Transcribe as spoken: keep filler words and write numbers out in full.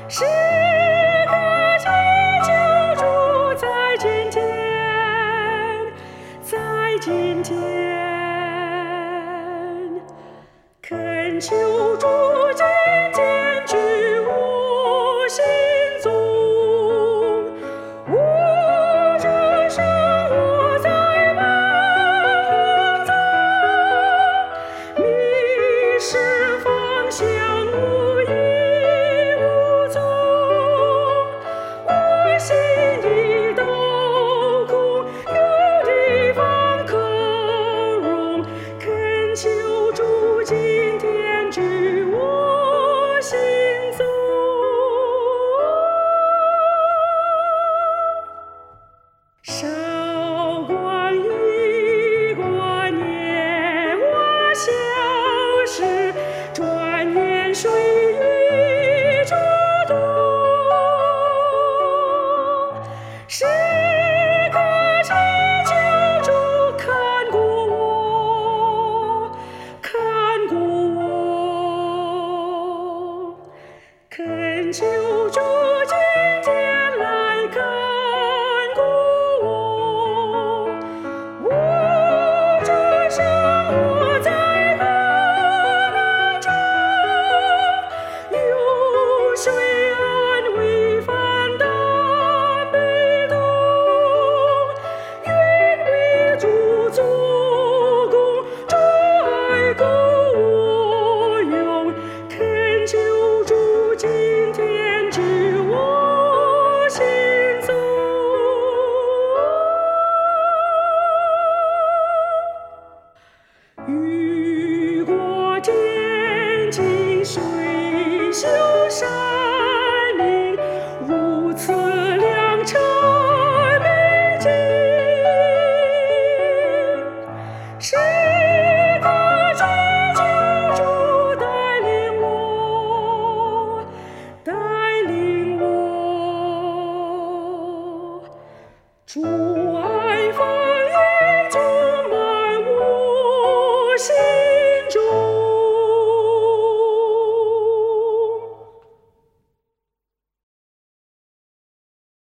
时刻祈求主在今天，在今天，恳求主今天居我心中，我这生活在万中，迷失方向无依无从，我心里都空，有地方可容，恳求主今天居我心中。韶光一过年华消逝，转眼水与诸多。时刻祈求主看顾我，看顾我，恳求主